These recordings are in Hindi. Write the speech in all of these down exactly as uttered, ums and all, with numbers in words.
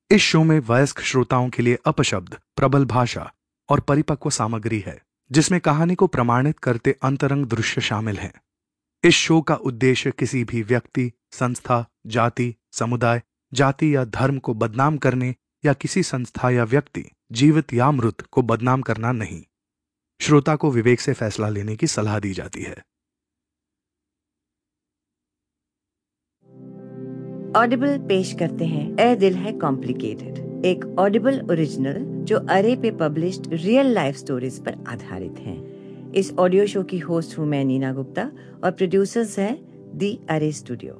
इस शो में वयस्क श्रोताओं के लिए अपशब्द, प्रबल भाषा और परिपक्व सामग्री है, जिसमें कहानी को प्रमाणित करते अंतरंग दृश्य शामिल हैं। इस शो का उद्देश्य किसी भी व्यक्ति, संस्था, जाति, समुदाय, जाति या धर्म को बदनाम करने या किसी संस्था या व्यक्ति, जीवित या मृत, को बदनाम करना नहीं। श्रोता को विवेक से फैसला लेने की सलाह दी जाती है। ऑडिबल पेश करते हैं ए दिल है कॉम्प्लिकेटेड, एक ऑडिबल ओरिजिनल जो अरे पे पब्लिश्ड रियल लाइफ स्टोरीज पर आधारित हैं। इस ऑडियो शो की होस्ट हूं मैं नीना गुप्ता और प्रोड्यूसर्स हैं दी अरे स्टूडियो।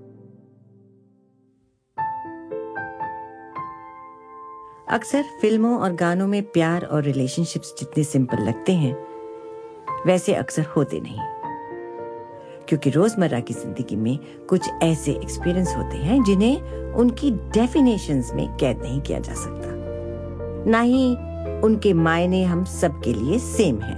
अक्सर फिल्मों और गानों में प्यार और रिलेशनशिप्स जितने सिंपल लगते हैं वैसे अक्सर होते नहीं, क्योंकि रोजमर्रा की जिंदगी में कुछ ऐसे एक्सपीरियंस होते हैं जिन्हें उनकी डेफिनेशंस में कैद नहीं किया जा सकता, ना ही उनके मायने हम सबके लिए सेम हैं।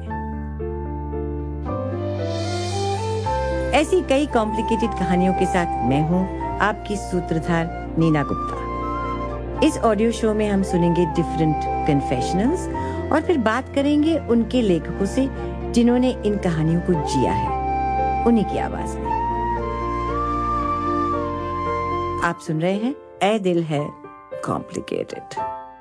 ऐसी कई कॉम्प्लिकेटेड कहानियों के साथ मैं हूं आपकी सूत्रधार नीना गुप्ता। इस ऑडियो शो में हम सुनेंगे डिफरेंट कन्फेशनल्स और फिर बात करेंगे उनके लेखकों से जिन्होंने इन कहानियों को जिया है, उन्हीं की आवाज में। आप सुन रहे हैं ए दिल है कॉम्प्लिकेटेड।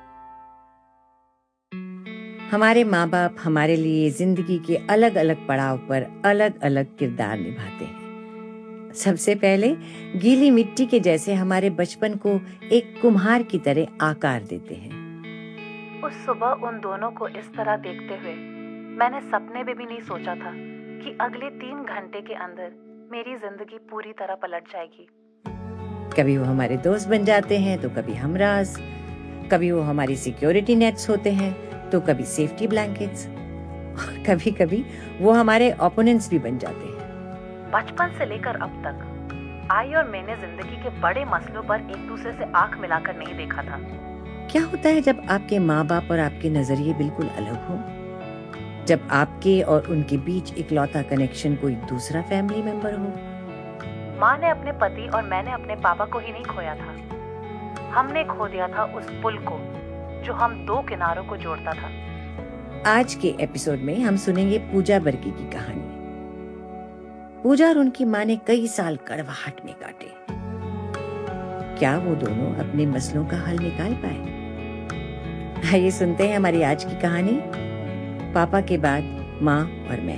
हमारे माँ बाप हमारे लिए जिंदगी के अलग अलग पड़ाव पर अलग अलग किरदार निभाते हैं। सबसे पहले गीली मिट्टी के जैसे हमारे बचपन को एक कुम्हार की तरह आकार देते हैं। उस सुबह उन दोनों को इस तरह देखते हुए मैंने सपने में भी नहीं सोचा था कि अगले तीन घंटे के अंदर मेरी जिंदगी पूरी तरह पलट जाएगी। कभी वो हमारे दोस्त बन जाते हैं तो कभी हमराज, कभी वो हमारी सिक्योरिटी नेट्स होते हैं तो कभी सेफ्टी ब्लैंकेट्स, और कभी कभी वो हमारे ओपोनेंट्स भी बन जाते हैं। बचपन से लेकर अब तक आई और मैंने जिंदगी के बड़े मसलों पर एक दूसरे से आंख मिलाकर नहीं देखा था। क्या होता है जब आपके माँ बाप और आपके नजरिए बिल्कुल अलग हो, जब आपके और उनके बीच इकलौता कनेक्शन कोई दूसरा फैमिली मेंबर हो? माँ ने अपने पति और मैंने अपने पापा को ही नहीं खोया था, हमने खो दिया था उस पुल को जो हम दो किनारों को जोड़ता था। आज के एपिसोड में हम सुनेंगे पूजा बर्की की कहानी। पूजा और उनकी माँ ने कई साल कड़वाहट में काटे। क्या वो दोनों अपने मसलों का हल निकाल पाए? आइए सुनते हैं हमारी आज की कहानी, पापा के बाद माँ और मैं।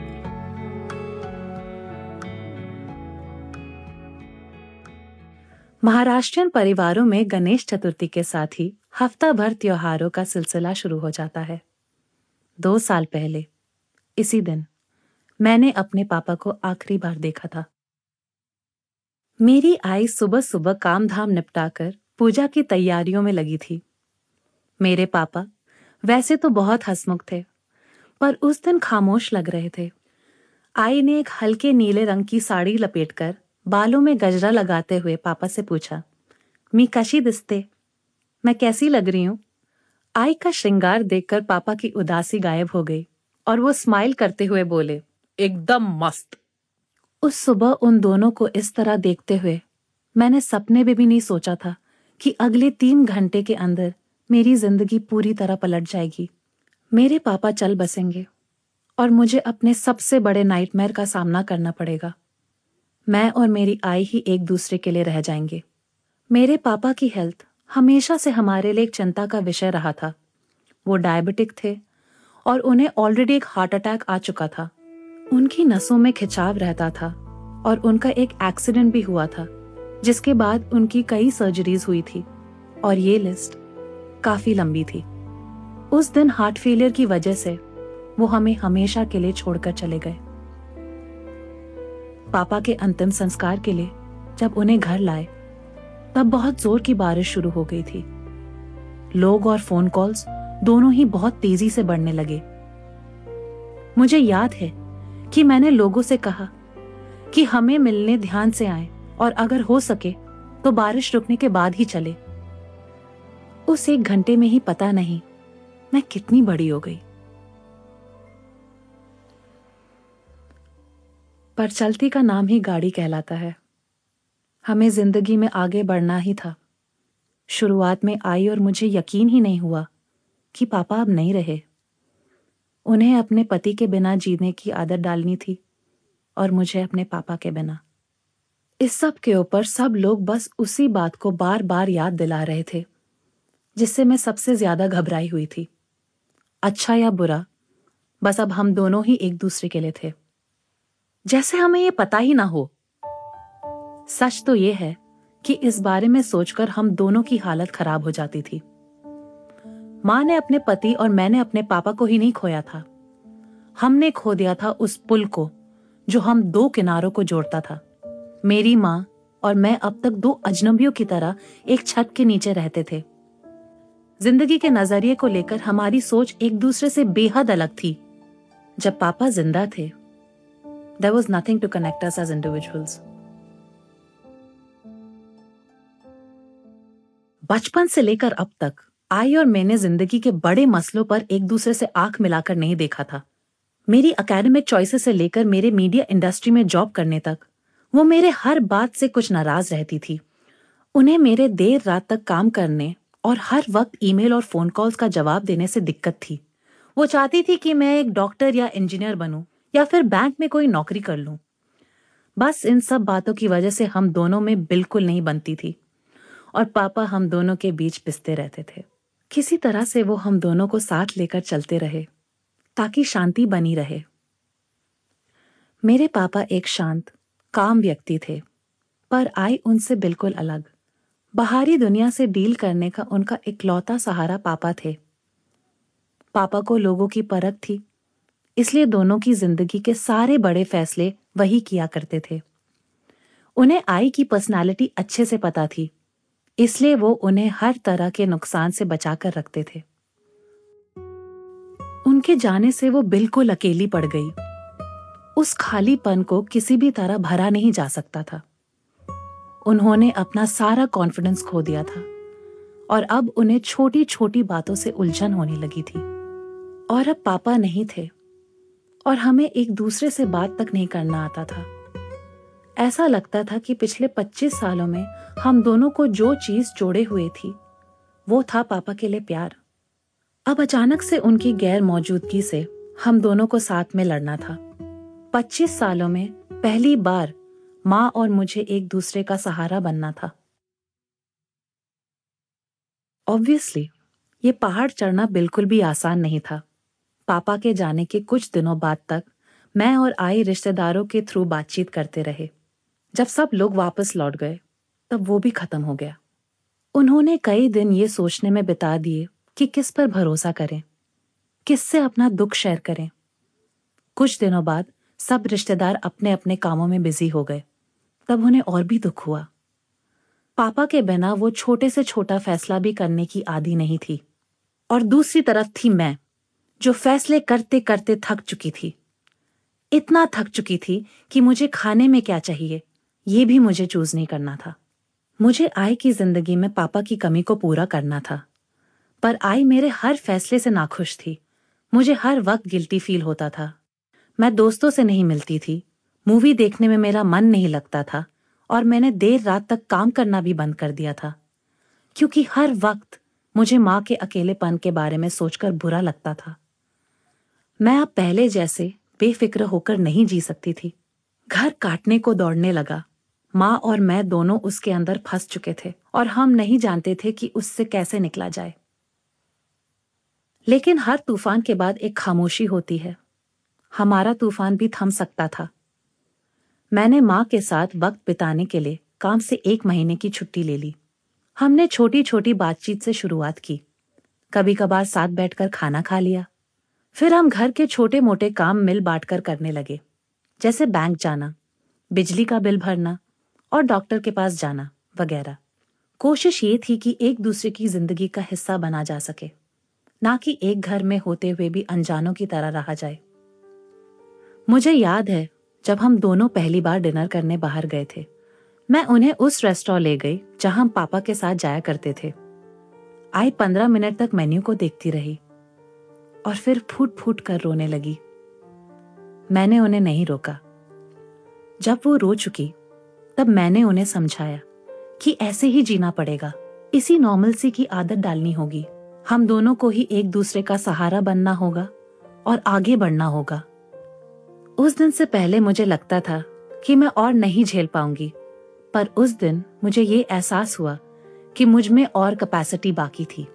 महाराष्ट्रियन परिवारों में गणेश चतुर्थी के साथ ही हफ्ता भर त्योहारों का सिलसिला शुरू हो जाता है। दो साल पहले इसी दिन मैंने अपने पापा को आखिरी बार देखा था। मेरी आई सुबह सुबह काम धाम निपटाकर पूजा की तैयारियों में लगी थी। मेरे पापा वैसे तो बहुत हंसमुख थे, पर उस दिन खामोश लग रहे थे। आई ने एक हल्के नीले रंग की साड़ी लपेटकर बालों में गजरा लगाते हुए पापा से पूछा, मी कशी दिसते? मैं कैसी लग रही हूं? आई का श्रृंगार देखकर पापा की उदासी गायब हो गई और वो स्माइल करते हुए बोले, एकदम मस्त। उस सुबह उन दोनों को इस तरह देखते हुए मैंने सपने में भी नहीं सोचा था कि अगले तीन घंटे के अंदर मेरी जिंदगी पूरी तरह पलट जाएगी। मेरे पापा चल बसेंगे और मुझे अपने सबसे बड़े नाइटमेयर का सामना करना पड़ेगा। मैं और मेरी आई ही एक दूसरे के लिए रह जाएंगे। मेरे पापा की हेल्थ हमेशा से हमारे लिए एक चिंता का विषय रहा था। वो डायबिटिक थे और उन्हें ऑलरेडी एक हार्ट अटैक आ चुका था। उनकी नसों में खिंचाव रहता था और उनका एक एक्सीडेंट भी हुआ था, जिसके बाद उनकी कई सर्जरीज हुई थी और ये लिस्ट काफी लंबी थी। उस दिन हार्ट फेलियर की वजह से वो हमें हमेशा के लिए छोड़कर चले गए। पापा के अंतिम संस्कार के लिए जब उन्हें घर लाए तब बहुत जोर की बारिश शुरू हो गई थी। लोग और फोन कॉल्स दोनों ही बहुत तेजी से बढ़ने लगे। मुझे याद है कि मैंने लोगों से कहा कि हमें मिलने ध्यान से आए और अगर हो सके तो बारिश रुकने के बाद ही चले। उस एक घंटे में ही पता नहीं मैं कितनी बड़ी हो गई। पर चलती का नाम ही गाड़ी कहलाता है। हमें जिंदगी में आगे बढ़ना ही था। शुरुआत में आई और मुझे यकीन ही नहीं हुआ कि पापा अब नहीं रहे। उन्हें अपने पति के बिना जीने की आदत डालनी थी और मुझे अपने पापा के बिना। इस सब के ऊपर सब लोग बस उसी बात को बार बार याद दिला रहे थे जिससे मैं सबसे ज्यादा घबराई हुई थी। अच्छा या बुरा, बस अब हम दोनों ही एक दूसरे के लिए थे, जैसे हमें ये पता ही ना हो। सच तो ये है कि इस बारे में सोचकर हम दोनों की हालत खराब हो जाती थी। मां ने अपने पति और मैंने अपने पापा को ही नहीं खोया था, हमने खो दिया था उस पुल को जो हम दो किनारों को जोड़ता था। मेरी मां और मैं अब तक दो अजनबियों की तरह एक छत के नीचे रहते थे। जिंदगी के नजरिए को लेकर हमारी सोच एक दूसरे से बेहद अलग थी। जब पापा जिंदा थे, there was nothing to connect us as individuals. बचपन से लेकर अब तक आई और मैंने जिंदगी के बड़े मसलों पर एक दूसरे से आंख मिलाकर नहीं देखा था। मेरी एकेडमिक चॉइसेस से लेकर मेरे मीडिया इंडस्ट्री में जॉब करने तक वो मेरे हर बात से कुछ नाराज रहती थी। उन्हें मेरे देर रात तक काम करने और हर वक्त ईमेल और फोन कॉल्स का जवाब देने से दिक्कत थी। वो चाहती थी कि मैं एक डॉक्टर या इंजीनियर बनूं या फिर बैंक में कोई नौकरी कर लूं। बस इन सब बातों की वजह से हम दोनों में बिल्कुल नहीं बनती थी और पापा हम दोनों के बीच पिसते रहते थे। किसी तरह से वो हम दोनों को साथ लेकर चलते रहे ताकि शांति बनी रहे। मेरे पापा एक शांत, काम व्यक्ति थे, पर आई उनसे बिल्कुल अलग। बाहरी दुनिया से डील करने का उनका इकलौता सहारा पापा थे। पापा को लोगों की परख थी, इसलिए दोनों की जिंदगी के सारे बड़े फैसले वही किया करते थे। उन्हें आई की पर्सनालिटी अच्छे से पता थी, इसलिए वो उन्हें हर तरह के नुकसान से बचाकर रखते थे। उनके जाने से वो बिल्कुल अकेली पड़ गई। उस खालीपन को किसी भी तरह भरा नहीं जा सकता था। उन्होंने अपना सारा कॉन्फिडेंस खो दिया था और अब उन्हें छोटी छोटी बातों से उलझन होने लगी थी। और अब पापा नहीं थे और हमें एक दूसरे से बात तक नहीं करना आता था। ऐसा लगता था कि पिछले पच्चीस सालों में हम दोनों को जो चीज जोड़े हुए थी वो था पापा के लिए प्यार। अब अचानक से उनकी गैर मौजूदगी से हम दोनों को साथ में लड़ना था। पच्चीस सालों में पहली बार माँ और मुझे एक दूसरे का सहारा बनना था। ऑब्वियसली ये पहाड़ चढ़ना बिल्कुल भी आसान नहीं था। पापा के जाने के कुछ दिनों बाद तक मैं और आई रिश्तेदारों के थ्रू बातचीत करते रहे। जब सब लोग वापस लौट गए तब वो भी खत्म हो गया। उन्होंने कई दिन ये सोचने में बिता दिए कि किस पर भरोसा करें, किससे अपना दुख शेयर करें। कुछ दिनों बाद सब रिश्तेदार अपने अपने कामों में बिजी हो गए। तब उन्हें और भी दुख हुआ। पापा के बिना वो छोटे से छोटा फैसला भी करने की आदी नहीं थी। और दूसरी तरफ थी मैं, जो फैसले करते करते थक चुकी थी। इतना थक चुकी थी कि मुझे खाने में क्या चाहिए ये भी मुझे चूज नहीं करना था। मुझे आई की जिंदगी में पापा की कमी को पूरा करना था, पर आई मेरे हर फैसले से नाखुश थी। मुझे हर वक्त गिल्टी फील होता था। मैं दोस्तों से नहीं मिलती थी, मूवी देखने में मेरा मन नहीं लगता था और मैंने देर रात तक काम करना भी बंद कर दिया था, क्योंकि हर वक्त मुझे माँ के अकेलेपन के बारे में सोचकर बुरा लगता था। मैं अब पहले जैसे बेफिक्र होकर नहीं जी सकती थी। घर काटने को दौड़ने लगा। माँ और मैं दोनों उसके अंदर फंस चुके थे और हम नहीं जानते थे कि उससे कैसे निकला जाए। लेकिन हर तूफान के बाद एक खामोशी होती है। हमारा तूफान भी थम सकता था। मैंने माँ के साथ वक्त बिताने के लिए काम से एक महीने की छुट्टी ले ली। हमने छोटी छोटी बातचीत से शुरुआत की। कभी कभार साथ बैठकर खाना खा लिया। फिर हम घर के छोटे मोटे काम मिल बांट कर करने लगे, जैसे बैंक जाना, बिजली का बिल भरना और डॉक्टर के पास जाना वगैरह। कोशिश ये थी कि एक दूसरे की जिंदगी का हिस्सा बना जा सके, ना कि एक घर में होते हुए भी अनजानों की तरह रहा जाए। मुझे याद है जब हम दोनों पहली बार डिनर करने बाहर गए थे, मैं उन्हें उस रेस्टोरेंट ले गई जहां हम पापा के साथ जाया करते थे। आई पंद्रह मिनट तक मेन्यू को देखती रही और फिर फूट फूट कर रोने लगी। मैंने उन्हें नहीं रोका। जब वो रो चुकी तब मैंने उन्हें समझाया कि ऐसे ही जीना पड़ेगा, इसी नॉर्मलसी की आदत डालनी होगी। हम दोनों को ही एक दूसरे का सहारा बनना होगा और आगे बढ़ना होगा। उस दिन से पहले मुझे लगता था कि मैं और नहीं झेल पाऊंगी, पर उस दिन मुझे ये एहसास हुआ कि मुझ में और कैपेसिटी बाकी थी।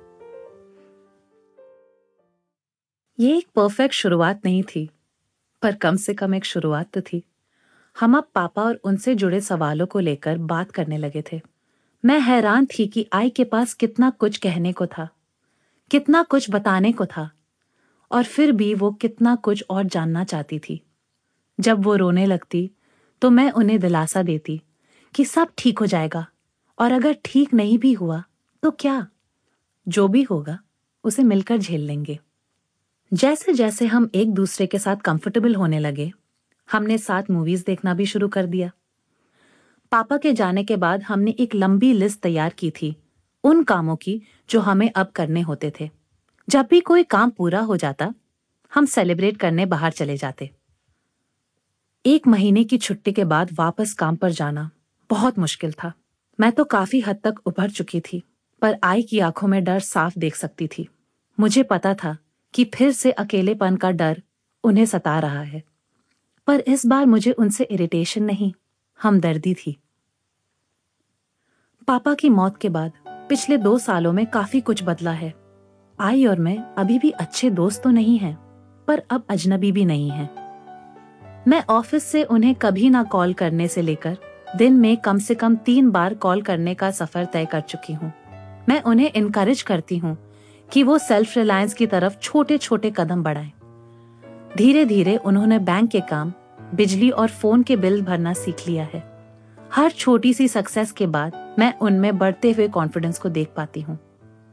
ये एक परफेक्ट शुरुआत नहीं थी, पर कम से कम एक शुरुआत तो थी। हम अब पापा और उनसे जुड़े सवालों को लेकर बात करने लगे थे। मैं हैरान थी कि आई के पास कितना कुछ कहने को था, कितना कुछ बताने को था, और फिर भी वो कितना कुछ और जानना चाहती थी। जब वो रोने लगती तो मैं उन्हें दिलासा देती कि सब ठीक हो जाएगा, और अगर ठीक नहीं भी हुआ तो क्या, जो भी होगा उसे मिलकर झेल लेंगे। जैसे जैसे हम एक दूसरे के साथ कंफर्टेबल होने लगे, हमने साथ मूवीज देखना भी शुरू कर दिया। पापा के जाने के बाद हमने एक लंबी लिस्ट तैयार की थी उन कामों की जो हमें अब करने होते थे। जब भी कोई काम पूरा हो जाता, हम सेलिब्रेट करने बाहर चले जाते। एक महीने की छुट्टी के बाद वापस काम पर जाना बहुत मुश्किल था। मैं तो काफी हद तक उभर चुकी थी, पर आई की आंखों में डर साफ देख सकती थी। मुझे पता था कि फिर से अकेलेपन का डर उन्हें सता रहा है, पर इस बार मुझे उनसे इरिटेशन नहीं, हमदर्दी थी। पापा की मौत के बाद पिछले दो सालों में काफी कुछ बदला है। आई और मैं अभी भी अच्छे दोस्त तो नहीं हैं, पर अब अजनबी भी नहीं हैं। मैं ऑफिस से उन्हें कभी ना कॉल करने से लेकर दिन में कम से कम तीन बार कॉल करने का सफर तय कर चुकी हूँ। मैं उन्हें इनकरेज करती हूँ कि वो सेल्फ रिलायंस की तरफ छोटे छोटे कदम बढ़ाएं। धीरे धीरे उन्होंने बैंक के काम, बिजली और फोन के बिल भरना सीख लिया है। हर छोटी सी सक्सेस के बाद मैं उनमें बढ़ते हुए कॉन्फिडेंस को देख पाती हूँ।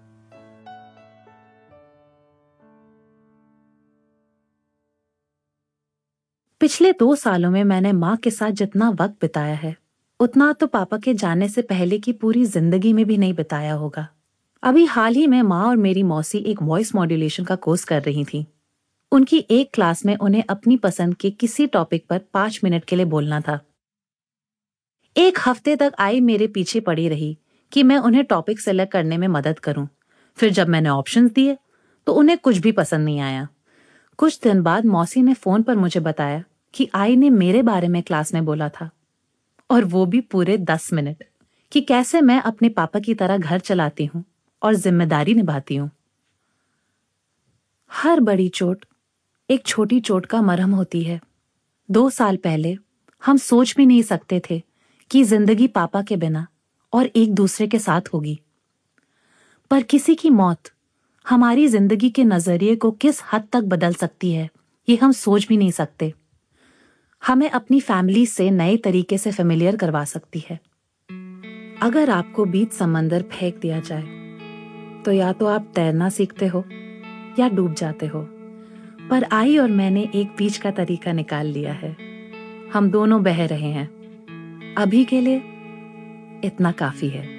पिछले दो सालों में मैंने माँ के साथ जितना वक्त बिताया है, उतना तो पापा के जाने से पहले की पूरी जिंदगी में भी नहीं बिताया होगा। अभी हाल ही में माँ और मेरी मौसी एक वॉइस मॉड्यूलेशन का कोर्स कर रही थी। उनकी एक क्लास में उन्हें अपनी पसंद के किसी टॉपिक पर पांच मिनट के लिए बोलना था। एक हफ्ते तक आई मेरे पीछे पड़ी रही कि मैं उन्हें टॉपिक सेलेक्ट करने में मदद करूं। फिर जब मैंने ऑप्शंस दिए तो उन्हें कुछ भी पसंद नहीं आया। कुछ दिन बाद मौसी ने फोन पर मुझे बताया कि आई ने मेरे बारे में क्लास में बोला था, और वो भी पूरे दस मिनट, कि कैसे मैं अपने पापा की तरह घर चलाती हूँ और जिम्मेदारी निभाती हूँ। हर बड़ी चोट एक छोटी चोट का मरहम होती है। दो साल पहले हम सोच भी नहीं सकते थे कि जिंदगी पापा के बिना और एक दूसरे के साथ होगी, पर किसी की मौत हमारी जिंदगी के नजरिए को किस हद तक बदल सकती है, ये हम सोच भी नहीं सकते। हमें अपनी फैमिली से नए तरीके से फेमिलियर करवा सकती है। अगर आपको बीच समंदर फेंक दिया जाए तो या तो आप तैरना सीखते हो या डूब जाते हो, पर आई और मैंने एक बीच का तरीका निकाल लिया है। हम दोनों बह रहे हैं। अभी के लिए इतना काफी है।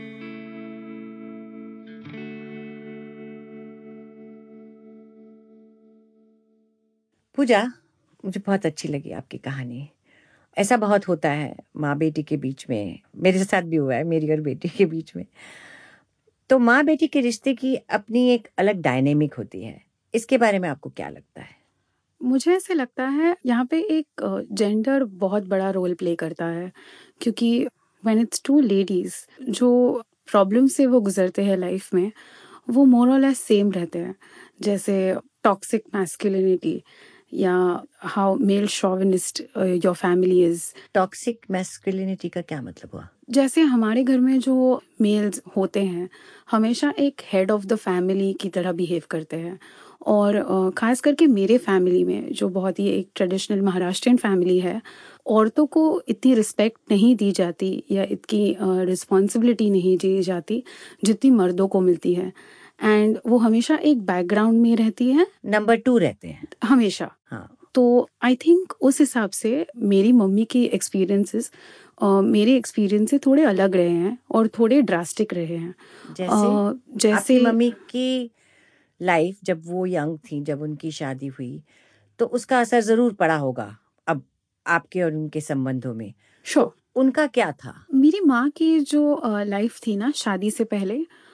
पूजा, मुझे बहुत अच्छी लगी आपकी कहानी। ऐसा बहुत होता है माँ बेटी के बीच में, मेरे साथ भी हुआ है, मेरी और बेटी के बीच में। तो माँ बेटी के रिश्ते की अपनी एक अलग डायनेमिक होती है। इसके बारे में आपको क्या लगता है? मुझे ऐसे लगता है यहाँ पे एक जेंडर बहुत बड़ा रोल प्ले करता है, क्योंकि व्हेन इट्स टू लेडीज, जो प्रॉब्लम से वो गुजरते हैं लाइफ में, वो मोर और लेस सेम रहते हैं। जैसे टॉक्सिक मैस्कुलिनिटी या how male chauvinist your family is. Toxic masculinity का क्या मतलब हुआ? जैसे हमारे घर में जो मेल्स होते हैं हमेशा एक हेड ऑफ द फैमिली की तरह बिहेव करते हैं, और ख़ास करके मेरे फैमिली में जो बहुत ही एक ट्रेडिशनल महाराष्ट्रियन फैमिली है, औरतों को इतनी रिस्पेक्ट नहीं दी जाती या इतनी रिस्पॉन्सिबिलिटी नहीं दी जाती जितनी मर्दों को मिलती है। एंड वो हमेशा एक बैकग्राउंड में रहती है, नंबर टू रहते हैं हमेशा। हाँ। तो आई थिंक उस हिसाब से मेरी मम्मी की एक्सपीरियंसेस Uh, मेरे एक्सपीरियंस से थोड़े अलग रहे हैं और थोड़े ड्रास्टिक रहे हैं। जैसे uh, जैसे आपकी मम्मी की लाइफ जब वो यंग थी, जब उनकी शादी हुई, तो उसका असर जरूर पड़ा होगा अब आपके और उनके संबंधों में। श्योर। उनका क्या था? मेरी माँ की जो लाइफ थी ना शादी से पहले,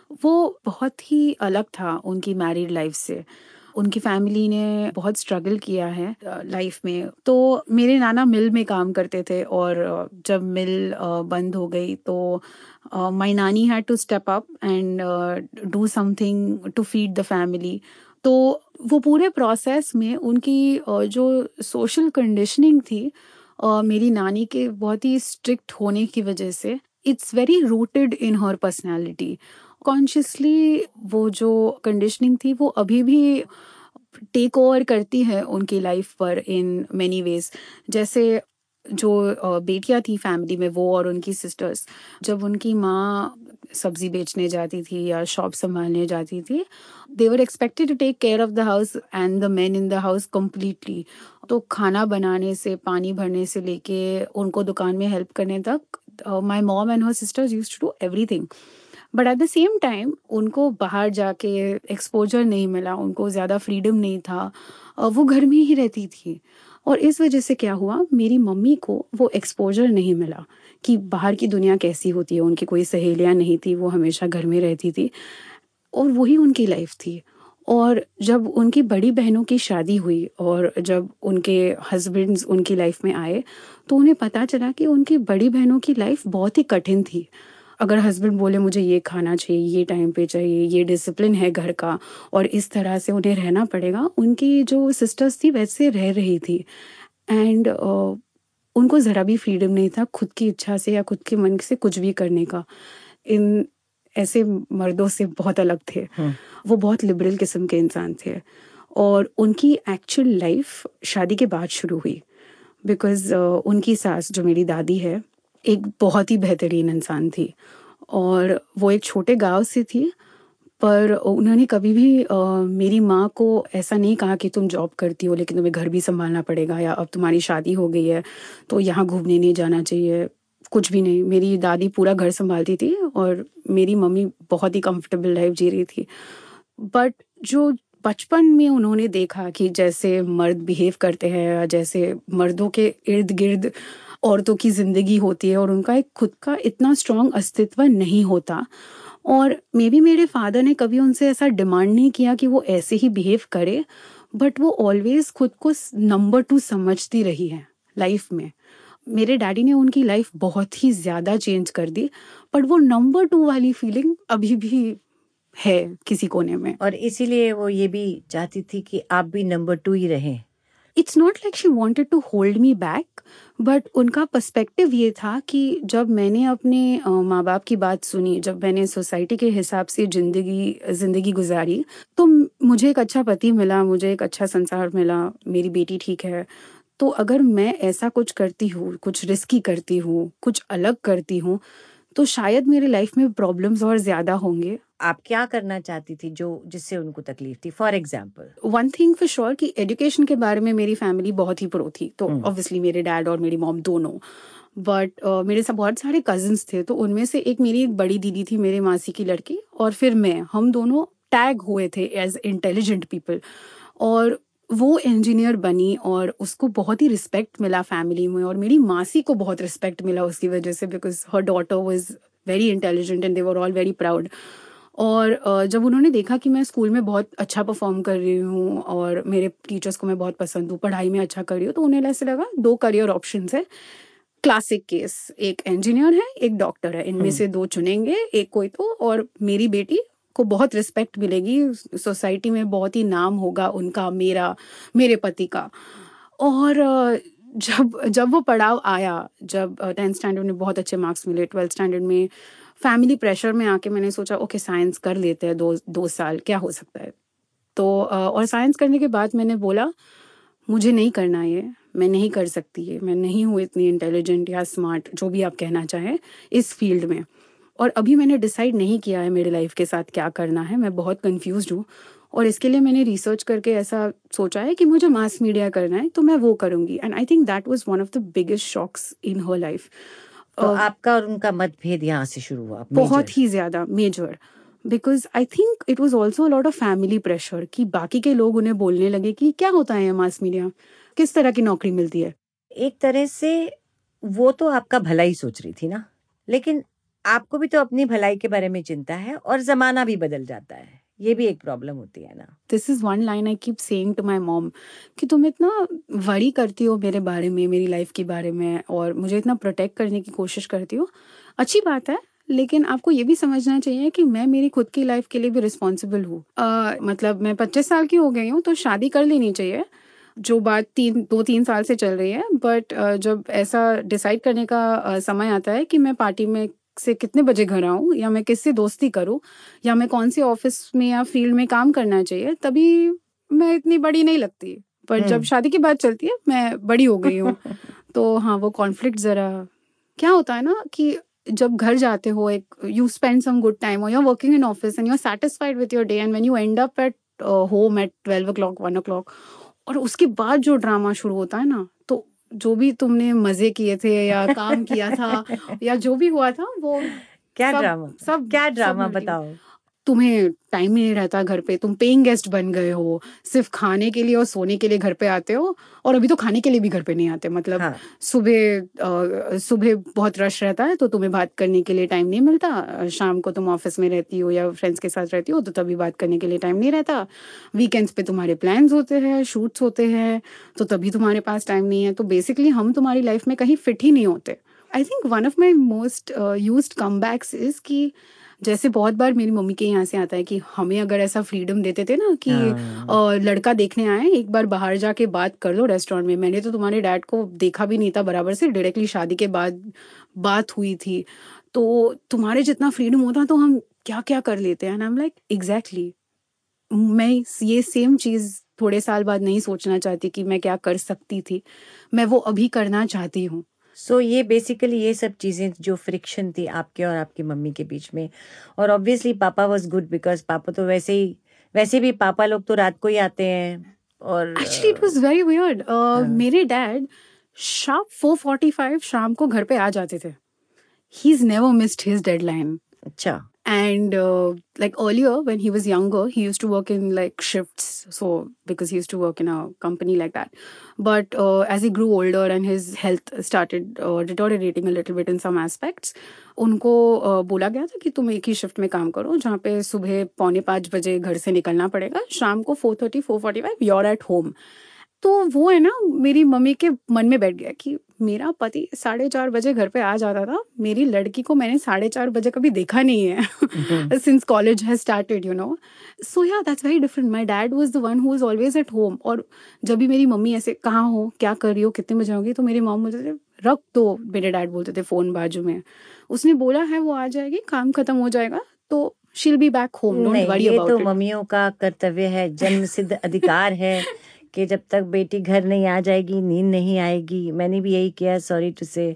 वो बहुत ही अलग था उनकी मैरिड लाइफ से। उनकी फैमिली ने बहुत स्ट्रगल किया है लाइफ में। तो मेरे नाना मिल में काम करते थे और अ, जब मिल अ, बंद हो गई तो my nani had to step up and do something to feed the family. तो वो पूरे प्रोसेस में उनकी अ, जो सोशल कंडीशनिंग थी अ, मेरी नानी के बहुत ही स्ट्रिक्ट होने की वजह से, it's very rooted in her personality. Consciously वो जो कंडीशनिंग थी वो अभी भी टेक ओवर करती है उनकी लाइफ पर इन मेनी वेज। जैसे जो अ, बेटियां थी फैमिली में, वो और उनकी सिस्टर्स, जब उनकी माँ सब्जी बेचने जाती थी या शॉप संभालने जाती थी, they were expected to take care of the house and the men in the house completely. तो खाना बनाने से, पानी भरने से लेके उनको दुकान में हेल्प करने तक, my mom and her sisters used to do everything. But at the same time उनको बाहर जाके एक्सपोजर नहीं मिला, उनको ज़्यादा फ्रीडम नहीं था, अ, वो घर में ही रहती थी। और इस वजह से क्या हुआ, मेरी मम्मी को वो एक्सपोजर नहीं मिला कि बाहर की दुनिया कैसी होती है। उनकी कोई सहेलियां नहीं थी, वो हमेशा घर में रहती थी और वही उनकी लाइफ थी। और जब उनकी बड़ी बहनों की शादी हुई और जब उनके हस्बैंड्स उनकी लाइफ में आए, तो उन्हें पता चला कि उनकी बड़ी बहनों की लाइफ बहुत ही कठिन थी। अगर हस्बैंड बोले मुझे ये खाना चाहिए, ये टाइम पे चाहिए, ये डिसिप्लिन है घर का और इस तरह से उन्हें रहना पड़ेगा, उनकी जो सिस्टर्स थी वैसे रह रही थी। एंड uh, उनको ज़रा भी फ्रीडम नहीं था खुद की इच्छा से या खुद के मन से कुछ भी करने का। इन ऐसे मर्दों से बहुत अलग थे। वो बहुत लिबरल किस्म के इंसान थे और उनकी एक्चुअल लाइफ शादी के बाद शुरू हुई। बिकॉज uh, उनकी सास जो मेरी दादी है, एक बहुत ही बेहतरीन इंसान थी और वो एक छोटे गांव से थी। पर उन्होंने कभी भी अ, मेरी माँ को ऐसा नहीं कहा कि तुम जॉब करती हो लेकिन तुम्हें घर भी संभालना पड़ेगा, या अब तुम्हारी शादी हो गई है तो यहाँ घूमने नहीं जाना चाहिए, कुछ भी नहीं। मेरी दादी पूरा घर संभालती थी और मेरी मम्मी बहुत ही कंफर्टेबल लाइफ जी रही थी। बट जो बचपन में उन्होंने देखा कि जैसे मर्द बिहेव करते हैं या जैसे मर्दों के इर्द गिर्द औरतों की जिंदगी होती है और उनका एक खुद का इतना स्ट्रांग अस्तित्व नहीं होता, और मे बी मेरे फादर ने कभी उनसे ऐसा डिमांड नहीं किया कि वो ऐसे ही बिहेव करे, बट वो ऑलवेज खुद को नंबर टू समझती रही है लाइफ में। मेरे डैडी ने उनकी लाइफ बहुत ही ज्यादा चेंज कर दी, बट वो नंबर टू वाली फीलिंग अभी भी है किसी कोने में। और इसीलिए वो ये भी चाहती थी कि आप भी नंबर टू ही रहें। It's not like she wanted to hold me back, but उनका पर्सपेक्टिव ये था कि जब मैंने अपने अ, माँ बाप की बात सुनी, जब मैंने सोसाइटी के हिसाब से जिंदगी जिंदगी गुजारी, तो म- मुझे एक अच्छा पति मिला, मुझे एक अच्छा संसार मिला, मेरी बेटी ठीक है। तो अगर मैं ऐसा कुछ करती हूँ, कुछ रिस्की करती हूँ, कुछ अलग करती हूँ, तो शायद मेरे लाइफ में प्रॉब्लम्स और ज्यादा होंगे। आप क्या करना चाहती थी जो जिससे उनको तकलीफ थी, for example? One thing for sure कि एजुकेशन के बारे में मेरी फैमिली बहुत ही प्रो थी, तो हम्म। ऑब्वियसली मेरे डैड और मेरी मॉम दोनों। बट uh, मेरे साथ बहुत सारे कजिन्स थे, तो उनमें से एक मेरी एक बड़ी दीदी थी, मेरे मासी की लड़की, और फिर मैं, हम दोनों टैग हुए थे एज इंटेलिजेंट पीपल। और वो इंजीनियर बनी और उसको बहुत ही रिस्पेक्ट मिला फैमिली में, और मेरी मासी को बहुत रिस्पेक्ट मिला उसकी वजह से, because her daughter was very intelligent and they were all very proud. और अ, जब उन्होंने देखा कि मैं स्कूल में बहुत अच्छा परफॉर्म कर रही हूँ और मेरे टीचर्स को मैं बहुत पसंद हूँ, पढ़ाई में अच्छा कर रही हूँ, तो उन्हें ऐसे लगा दो करियर ऑप्शंस है, क्लासिक केस, एक इंजीनियर है एक डॉक्टर है, इनमें से दो चुनेंगे, एक कोई तो, और मेरी बेटी को बहुत रिस्पेक्ट मिलेगी सोसाइटी में, बहुत ही नाम होगा उनका, मेरा, मेरे पति का। और अ, जब जब वो पड़ाव आया, जब टेंथ स्टैंडर्ड में बहुत अच्छे मार्क्स मिले, ट्वेल्थ स्टैंडर्ड में फैमिली प्रेशर में आके मैंने सोचा ओके साइंस कर लेते हैं, दो दो साल क्या हो सकता है। तो अ, और साइंस करने के बाद मैंने बोला मुझे नहीं करना ये, मैं नहीं कर सकती ये, मैं नहीं हूँ इतनी इंटेलिजेंट या स्मार्ट, जो भी आप कहना चाहें, इस फील्ड में। और अभी मैंने डिसाइड नहीं किया है मेरे लाइफ के साथ क्या करना है, मैं बहुत कंफ्यूज्ड हूँ। और इसके लिए मैंने रिसर्च करके ऐसा सोचा है कि मुझे मास मीडिया करना है, तो मैं वो करूँगी। And I think that was one of the biggest shocks in her life. तो आपका और उनका मतभेद यहाँ से शुरू हुआ? बहुत major? ही ज्यादा major, because I think it was also lot of family pressure कि बाकी के लोग उन्हें बोलने लगे कि क्या होता है मास मीडिया, किस तरह की नौकरी मिलती है। एक तरह से वो तो आपका भला ही सोच रही थी ना, लेकिन आपको भी तो अपनी भलाई के बारे में चिंता है और जमाना भी बदल जाता है, ये भी एक प्रॉब्लम होती है ना। This is one line I keep saying to my mom कि तुम इतना वरी करती हो मेरे बारे में, मेरी लाइफ के बारे में, और मुझे इतना प्रोटेक्ट करने की कोशिश करती हो। अच्छी बात है, लेकिन आपको ये भी समझना चाहिए कि मैं मेरी खुद की लाइफ के लिए भी रिस्पॉन्सिबल हूँ। मतलब मैं पच्चीस साल की हो गई हूँ तो शादी कर लेनी चाहिए, जो बात तीन दो तीन साल से चल रही है। बट uh, जब ऐसा डिसाइड करने का uh, समय आता है कि मैं पार्टी में से कितने बजे घर आऊँ, या मैं किससे दोस्ती करूँ, या मैं कौन से ऑफिस में या फील्ड में काम करना चाहिए, तभी मैं इतनी बड़ी नहीं लगती। पर जब शादी की बात चलती है मैं बड़ी हो गई हूँ। तो हाँ, वो कॉन्फ्लिक्ट जरा क्या होता है ना कि जब घर जाते हो, एक you spend some good time, और you are working in office and you are satisfied with your day, and when you end up at home at twelve o'clock one o'clock, और उसके बाद जो ड्रामा शुरू होता है ना, तो जो भी तुमने मजे किए थे या काम किया था या जो भी हुआ था वो क्या सब, ड्रामा सब क्या सब ड्रामा लड़के- बताओ। तुम्हें टाइम ही नहीं रहता घर पे, तुम पेइंग गेस्ट बन गए हो, सिर्फ खाने के लिए और सोने के लिए घर पे आते हो, और अभी तो खाने के लिए भी घर पे नहीं आते। मतलब हाँ। सुबह अ, सुबह बहुत रश रहता है तो तुम्हें बात करने के लिए टाइम नहीं मिलता, शाम को तुम ऑफिस में रहती हो या फ्रेंड्स के साथ रहती हो तो तभी बात करने के लिए टाइम नहीं रहता, वीकेंड्स पे तुम्हारे प्लान्स होते हैं, शूट्स होते हैं, तो तभी तुम्हारे पास टाइम नहीं है। तो बेसिकली हम तुम्हारी लाइफ में कहीं फिट ही नहीं होते। I think one of my most used comebacks is कि जैसे बहुत बार मेरी मम्मी के यहाँ से आता है कि हमें अगर ऐसा फ्रीडम देते थे ना कि हाँ। लड़का देखने आए, एक बार बाहर जाके बात कर लो रेस्टोरेंट में। मैंने तो तुम्हारे डैड को देखा भी नहीं था बराबर से, डायरेक्टली शादी के बाद बात हुई थी। तो तुम्हारे जितना फ्रीडम होता तो हम क्या क्या कर लेते हैं। आई एम लाइक एग्जैक्टली, मैं ये सेम चीज थोड़े साल बाद नहीं सोचना चाहती कि मैं क्या कर सकती थी, मैं वो अभी करना चाहती हूँ। सो so, ये बेसिकली ये सब चीजें जो फ्रिक्शन थी आपके और आपकी मम्मी के बीच में, और ऑब्वियसली पापा वाज गुड बिकॉज पापा तो वैसे ही वैसे भी पापा लोग तो रात को ही आते हैं। और actually it was very weird, मेरे dad sharp four forty five शाम को घर पे आ जाते थे। He is never missed his deadline. अच्छा। And uh, like earlier when he was younger, he used to work in like shifts, so because he used to work in a company like that. But uh, as he grew older and his health started uh, deteriorating a little bit in some aspects, उनको uh, बोला गया था कि तुम एक ही शिफ्ट में काम करो, जहाँ पे सुबह पौने पाँच बजे घर से निकलना पड़ेगा, शाम को four thirty four forty five you're at home. तो वो है ना, मेरी मम्मी के मन में बैठ गया कि मेरा पति साढ़े चार बजे घर पे आ जाता था, मेरी लड़की को मैंने साढ़े चार बजे कभी देखा नहीं है since college has started, you know. So yeah that's very different. My dad was the one who was always at home. और जब भी मेरी मम्मी ऐसे कहाँ हो, क्या कर रही हो, कितने बजे आओगी, तो मेरी मॉम बोलते थे रख दो, मेरे डैड बोलते थे फोन बाजू में, उसने बोला है वो आ जाएगी, काम खत्म हो जाएगा तो she'll be back home, don't worry about it. ये तो मम्मियों का कर्तव्य है, जन्म सिद्ध अधिकार है कि जब तक बेटी घर नहीं आ जाएगी नींद नहीं आएगी। मैंने भी यही किया, सॉरी टू से।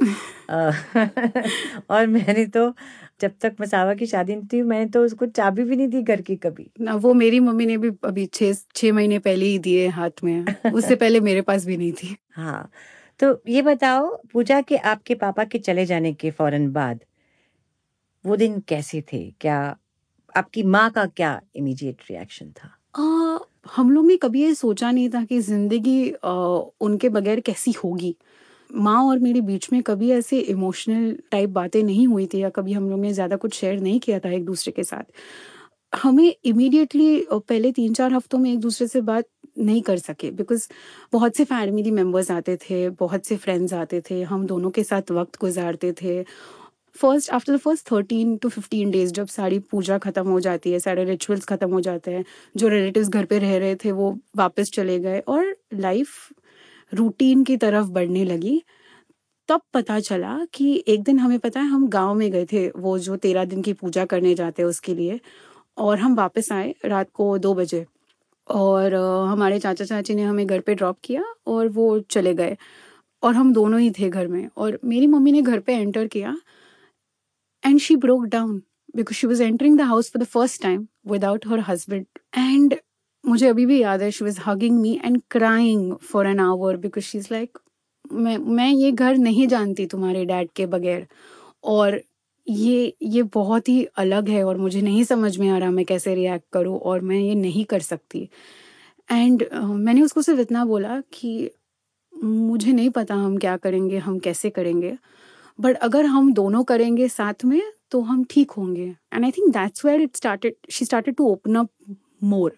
और मैंने तो जब तक मसावा की शादी नहीं थी, मैंने तो उसको चाबी भी नहीं दी घर की कभी ना। वो मेरी मम्मी ने भी अभी छह छह महीने पहले ही दिए हाथ में, उससे पहले मेरे पास भी नहीं थी। हाँ, तो ये बताओ पूजा कि आपके पापा के चले जाने के फौरन बाद वो दिन कैसे थे? क्या आपकी माँ का क्या इमीडिएट रिएक्शन था? आ, हम लोग ने कभी ये सोचा नहीं था कि जिंदगी आ, उनके बगैर कैसी होगी। माँ और मेरे बीच में कभी ऐसे इमोशनल टाइप बातें नहीं हुई थी, या कभी हम लोग ने ज्यादा कुछ शेयर नहीं किया था एक दूसरे के साथ। हमें इमीडिएटली पहले तीन चार हफ्तों में एक दूसरे से बात नहीं कर सके, बिकॉज बहुत से फैमिली मेंबर्स आते थे, बहुत से फ्रेंड्स आते थे, हम दोनों के साथ वक्त गुजारते थे। First after the first thirteen to fifteen days जब सारी पूजा खत्म हो जाती है, सारे रिचुअल्स खत्म हो जाते हैं, जो रिलेटिव्स घर पे रह रहे थे वो वापस चले गए और लाइफ रूटीन की तरफ बढ़ने लगी, तब पता चला कि एक दिन हमें पता है हम गांव में गए थे, वो जो तेरह दिन की पूजा करने जाते हैं उसके लिए, और हम वापस आए रात को दो बजे, और uh, हमारे चाचा चाची ने हमें घर पे ड्रॉप किया और वो चले गए, और हम दोनों ही थे घर में। और मेरी मम्मी ने घर पे एंटर किया and she broke down because she was entering the house for the first time without her husband. And मुझे अभी भी याद है, she was hugging me and crying for an hour because she's like, मैं मैं ये घर नहीं जानती तुम्हारे डैड के बगैर, और ये ये बहुत ही अलग है और मुझे नहीं समझ में आ रहा मैं कैसे रिएक्ट करूं, और मैं ये नहीं कर सकती। एंड uh, मैंने उसको सिर्फ इतना बोला कि मुझे नहीं पता हम क्या करेंगे, हम कैसे करेंगे, बट अगर हम दोनों करेंगे साथ में तो हम ठीक होंगे. And I think that's where it started, she started to open up more.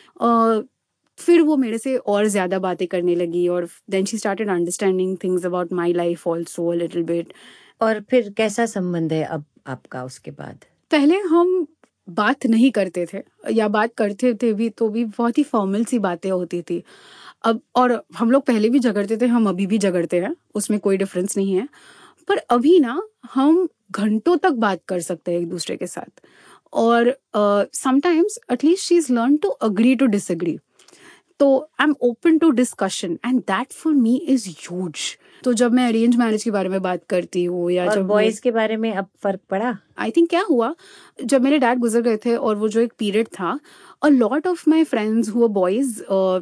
फिर वो मेरे से और ज़्यादा बातें करने लगी और then she started understanding things about my life also a little bit. और फिर कैसा संबंध है अब आपका उसके बाद? पहले हम बात नहीं करते थे, या बात करते थे भी तो भी बहुत ही फॉर्मल सी बातें होती थी. अब और हम लोग पहले भी झगड़ते थे, हम अभी भी झगड़ते हैं, उसमें कोई डिफरेंस नहीं है. पर अभी ना हम घंटों तक बात कर सकते हैं एक दूसरे के साथ. और sometimes at least she is learn to agree to disagree. तो I am open to discussion and that for me is huge. तो जब मैं अरेंज मैरिज के बारे में बात करती हूँ या और जब बॉयज के बारे में अब फर्क पड़ा? आई थिंक क्या हुआ, जब मेरे डैड गुजर गए थे और वो जो एक पीरियड था, a lot of my friends who were boys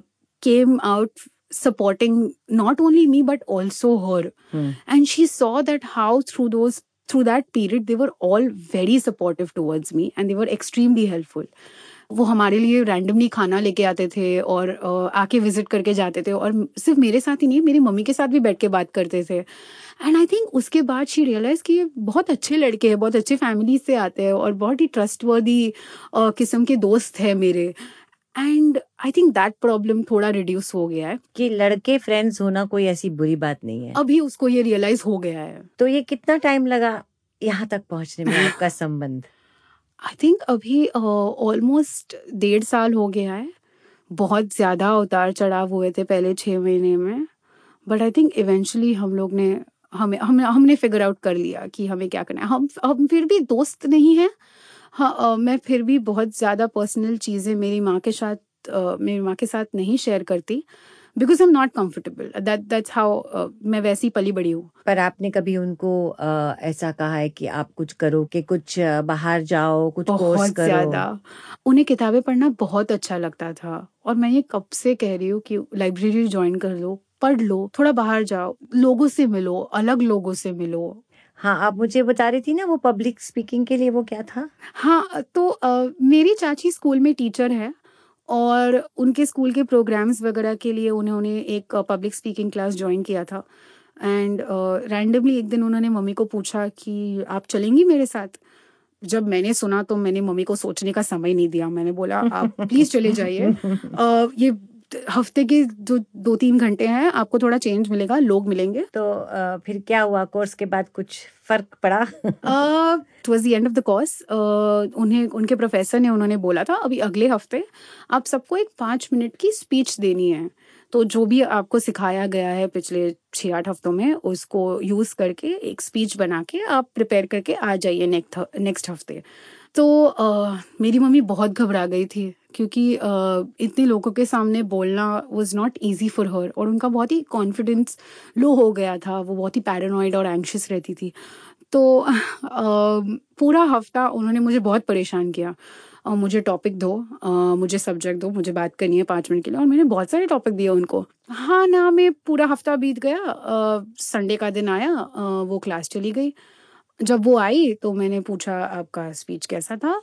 came out supporting not only me but also her. Hmm. And she saw that how through those through that period they were all very supportive towards me and they were extremely helpful. वो हमारे लिए रैंडमली खाना लेके आते थे और आके विजिट करके जाते थे, और सिर्फ मेरे साथ ही नहीं, मेरी मम्मी के साथ भी बैठ के बात करते थे. एंड आई थिंक उसके बाद शी रियलाइज कि ये बहुत अच्छे लड़के हैं, बहुत अच्छे फैमिली से आते हैं और बहुत ही ट्रस्टवर्दी किस्म के दोस्त है मेरे. And I think that problem थोड़ा रिड्यूस हो गया है कि लड़के फ्रेंड्स होना कोई ऐसी बुरी बात नहीं है. अभी उसको ये रियलाइज हो गया है. तो ये कितना टाइम लगा यहाँ तक पहुंचने में आपका संबंध? आई थिंक अभी ऑलमोस्ट uh, डेढ़ साल हो गया है. बहुत ज्यादा उतार चढ़ाव हुए थे पहले छह महीने में, बट आई थिंक इवेंचुअली हम लोग ने हमें हम, हमने फिगर आउट कर लिया कि हमें क्या करना है. हम हम फिर भी दोस्त नहीं हैं. हाँ, uh, मैं फिर भी बहुत ज़्यादा पर्सनल चीज़ें मेरी माँ के साथ uh, मेरी माँ के साथ नहीं शेयर करती, because I am not comfortable. That that's how मैं वैसी पली बड़ी हूँ. पर आपने कभी उनको uh, ऐसा कहा है कि आप कुछ करो, कि कुछ uh, बाहर जाओ, कुछ कोर्स करो? ज़्यादा. उन्हें किताबें पढ़ना बहुत अच्छा लगता था और मैं ये कब से कह रही हूँ कि लाइब्रेरी ज्वाइन कर लो, पढ़ लो, थोड़ा बाहर जाओ, लोगों से मिलो, अलग लोगों से मिलो. हाँ, आप मुझे बता रही थी ना वो पब्लिक स्पीकिंग के लिए वो क्या था? हाँ, तो आ, मेरी चाची स्कूल में टीचर है और उनके स्कूल के प्रोग्राम्स वगैरह के लिए उन्होंने एक पब्लिक स्पीकिंग क्लास ज्वाइन किया था. एंड रैंडमली एक दिन उन्होंने मम्मी को पूछा कि आप चलेंगी मेरे साथ. जब मैंने सुना तो मैंने मम्मी को सोचने का समय नहीं दिया. मैंने बोला आप प्लीज चले जाइए, ये हफ्ते के जो दो तीन घंटे हैं, आपको थोड़ा चेंज मिलेगा, लोग मिलेंगे. तो आ, फिर क्या हुआ? कोर्स के बाद कुछ फर्क पड़ा? It was the end of the course. उन्हें उनके प्रोफेसर ने उन्होंने बोला था अभी अगले हफ्ते आप सबको एक पाँच मिनट की स्पीच देनी है. तो जो भी आपको सिखाया गया है पिछले छः आठ हफ्तों में उसको यूज़ करके एक स्पीच बना के आप प्रिपेयर करके आ जाइए नेक्स्ट नेक्स्ट हफ्ते. तो uh, मेरी मम्मी बहुत घबरा गई थी क्योंकि uh, इतने लोगों के सामने बोलना was not easy for her और उनका बहुत ही कॉन्फिडेंस लो हो गया था. वो बहुत ही पैरानॉइड और एंग्शियस रहती थी. तो uh, पूरा हफ्ता उन्होंने मुझे बहुत परेशान किया. uh, मुझे टॉपिक दो, uh, मुझे सब्जेक्ट दो, मुझे बात करनी है पाँच मिनट के लिए, और मैंने बहुत सारे टॉपिक दिए उनको. हाँ ना, मैं पूरा हफ्ता बीत गया. संडे uh, का दिन आया, uh, वो क्लास चली गई. जब वो आई तो मैंने पूछा आपका स्पीच कैसा था?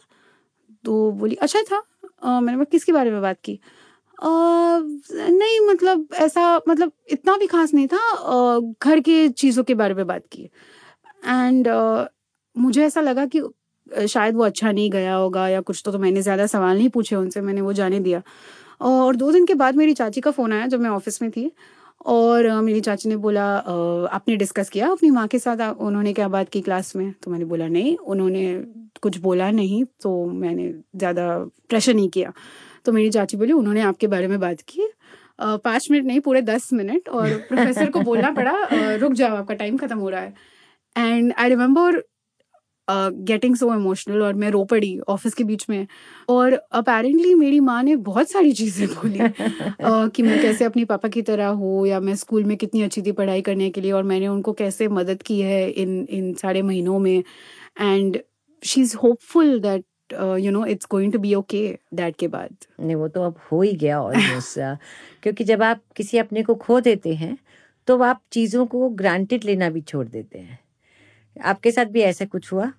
तो बोली अच्छा था. uh, मैंने बोला किसके बारे में बात की? uh, नहीं मतलब ऐसा, मतलब इतना भी खास नहीं था, uh, घर के चीज़ों के बारे में बात की. एंड uh, मुझे ऐसा लगा कि शायद वो अच्छा नहीं गया होगा या कुछ, तो, तो मैंने ज़्यादा सवाल नहीं पूछे उनसे, मैंने वो जाने दिया. और दो दिन के बाद मेरी चाची का फ़ोन आया जब मैं ऑफिस में थी, और uh, मेरी चाची ने बोला uh, आपने डिस्कस किया अपनी माँ के साथ, उन्होंने क्या बात की क्लास में? तो मैंने बोला नहीं, उन्होंने कुछ बोला नहीं, तो मैंने ज़्यादा प्रेशर नहीं किया. तो मेरी चाची बोली उन्होंने आपके बारे में बात की. uh, पाँच मिनट नहीं, पूरे दस मिनट. और प्रोफेसर को बोलना पड़ा uh, रुक जाओ, आपका टाइम ख़त्म हो रहा है. And I remember getting so emotional, और मैं रो पड़ी ऑफिस के बीच में. और अपेरेंटली मेरी माँ ने बहुत सारी चीज़ें बोली uh, कि मैं कैसे अपनी पापा की तरह हूँ, या मैं स्कूल में कितनी अच्छी थी पढ़ाई करने के लिए, और मैंने उनको कैसे मदद की है इन इन सारे महीनों में. And she is hopeful that you know it's going to be okay. Dad के बाद नहीं, वो तो अब हो ही गया ऑलमोस्ट. क्योंकि जब आप किसी अपने को खो देते हैं तो आप चीज़ों को ग्रांटेड लेना भी छोड़ देते हैं. आपके साथ भी ऐसा कुछ हुआ?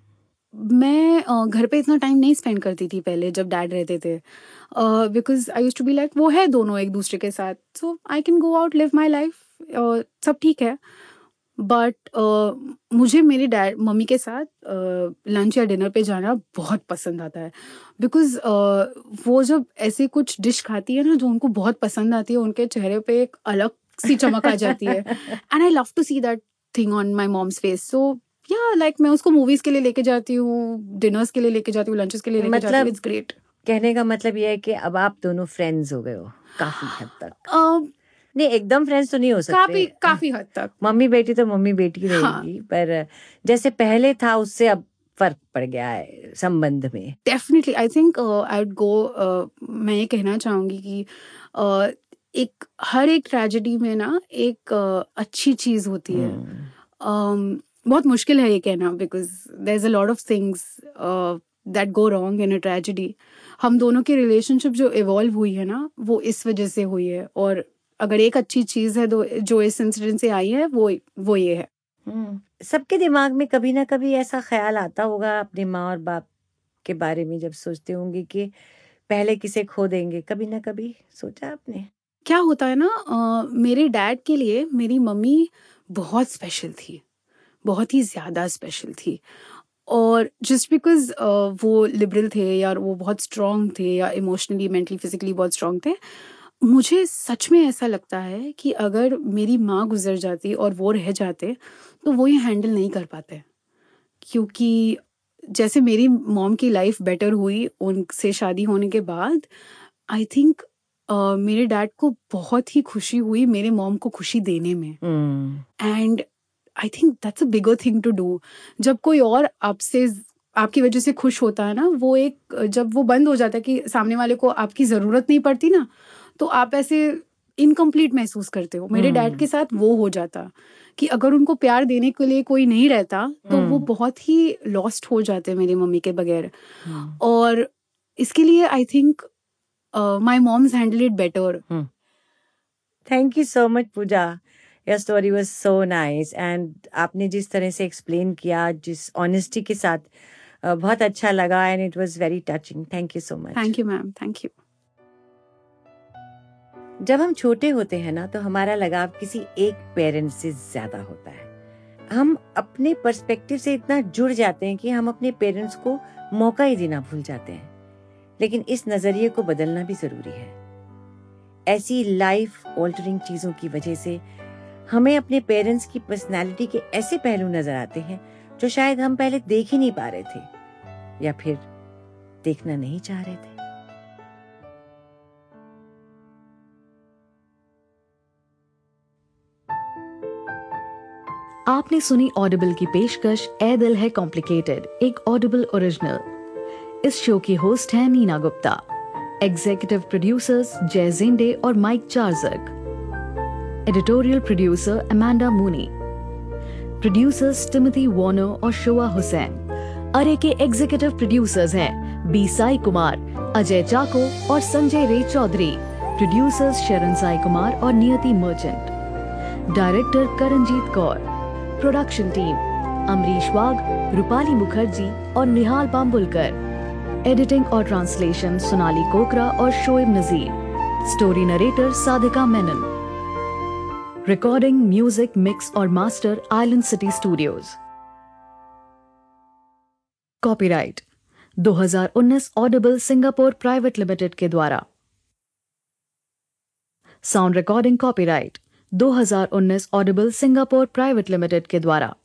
मैं uh, घर पे इतना टाइम नहीं स्पेंड करती थी पहले जब डैड रहते थे, because I used to be like वो है दोनों एक दूसरे के साथ, so I can go out live my life, सब ठीक है. बट uh, मुझे मेरे डैड मम्मी के साथ लंच uh, या डिनर पे जाना बहुत पसंद आता है, बिकॉज uh, वो जब ऐसे कुछ डिश खाती है ना जो उनको बहुत पसंद आती है, उनके चेहरे पे एक अलग सी चमक आ जाती है, and I love to see that thing on my mom's face. So yeah like मैं उसको मूवीज के लिए लेके जाती हूँ, डिनर्स के लिए लेके जाती हूँ, लंचेस के लिए लेके जाती हूँ. It's great. कहने का मतलब ये है कि अब आप दोनों फ्रेंड्स हो गए हो काफी हद तक. uh, नहीं, एकदम फ्रेंड्स तो नहीं हो सकते. काफी काफी हद तक मम्मी बेटी तो मम्मी बेटी रहेगी. हाँ. पर जैसे पहले था उससे अब फर्क पड़ गया है संबंध में. Definitely I think I would go, मैं ये कहना चाहूंगी कि uh, एक हर एक ट्रेजेडी में ना एक uh, अच्छी चीज होती है. hmm. um, बहुत मुश्किल है ये कहना, because there is a lot of things that go wrong in a tragedy. हम दोनों की रिलेशनशिप जो इवॉल्व हुई है ना, वो इस वजह से हुई है. और अगर एक अच्छी चीज है तो जो इस इंसिडेंट से आई है वो वो ये है. hmm. सबके दिमाग में कभी ना कभी ऐसा ख्याल आता होगा अपने माँ और बाप के बारे में, जब सोचते होंगे कि पहले किसे खो देंगे. कभी ना कभी सोचा आपने? क्या होता है ना, uh, मेरे डैड के लिए मेरी मम्मी बहुत स्पेशल थी, बहुत ही ज्यादा स्पेशल थी. और जस्ट बिकॉज uh, वो लिबरल थे या वो बहुत स्ट्रांग थे या इमोशनली मेंटली फिजिकली बहुत स्ट्रांग थे, मुझे सच में ऐसा लगता है कि अगर मेरी माँ गुजर जाती और वो रह जाते तो वो ये हैंडल नहीं कर पाते. क्योंकि जैसे मेरी मॉम की लाइफ बेटर हुई उनसे शादी होने के बाद, आई थिंक uh, मेरे डैड को बहुत ही खुशी हुई मेरे मॉम को खुशी देने में. And I think that's a bigger thing to do. जब कोई और आपसे आपकी वजह से खुश होता है ना, वो एक जब वो बंद हो जाता है कि सामने वाले को आपकी जरूरत नहीं पड़ती ना, तो आप ऐसे इनकम्प्लीट महसूस करते हो. मेरे डैड के साथ वो हो जाता कि अगर उनको प्यार देने के लिए कोई नहीं रहता तो वो बहुत ही लॉस्ट हो जाते मेरी मम्मी के बगैर. और इसके लिए I think my mom's handle it better. Thank you so much Pooja. Your story was so nice, and आपने जिस तरह से एक्सप्लेन किया, जिस ऑनेस्टी के साथ, uh, बहुत अच्छा लगा, and it was very touching. Thank you so much. Thank you ma'am. Thank you. जब हम छोटे होते हैं ना, तो हमारा लगाव किसी एक पेरेंट से ज्यादा होता है. हम अपने पर्सपेक्टिव से इतना जुड़ जाते हैं कि हम अपने पेरेंट्स को मौका ही देना भूल जाते हैं. लेकिन इस नजरिए को बदलना भी जरूरी है. ऐसी लाइफ ऑल्टरिंग चीजों की वजह से हमें अपने पेरेंट्स की पर्सनालिटी के ऐसे पहलू नजर आते हैं जो शायद हम पहले देख ही नहीं पा रहे थे, या फिर देखना नहीं चाह रहे थे. आपने सुनी ऑडिबल की पेशकश ए दिल है कॉम्प्लिकेटेड, एक ऑडिबल ओरिजिनल. इस शो की होस्ट है नीना गुप्ता. एग्जीक्यूटिव प्रोड्यूसर्स जय जिंडे और माइक चार्जक. Editorial producer Amanda Mooney. Producers Timothy Warner और शोआ हुसैन. अरे के एग्जीक्यूटिव प्रोड्यूसर्स हैं बी साई कुमार, अजय चाको और संजय रे चौधरी. प्रोड्यूसर्स शरण साई कुमार और Niyati Merchant. Director Karanjeet Kaur. Production team Amrish Wagh, Rupali Mukherjee और निहाल बाम्बुलकर. एडिटिंग और ट्रांसलेशन सोनाली कोकरा और Shoaib Nazir. Story narrator Sadhika Menon. Recording, music, mix और master Island City Studios. Copyright दो हज़ार उन्नीस ऑडिबल सिंगापुर प्राइवेट लिमिटेड के द्वारा. साउंड रिकॉर्डिंग कॉपीराइट दो हज़ार उन्नीस ऑडिबल सिंगापुर प्राइवेट लिमिटेड के द्वारा.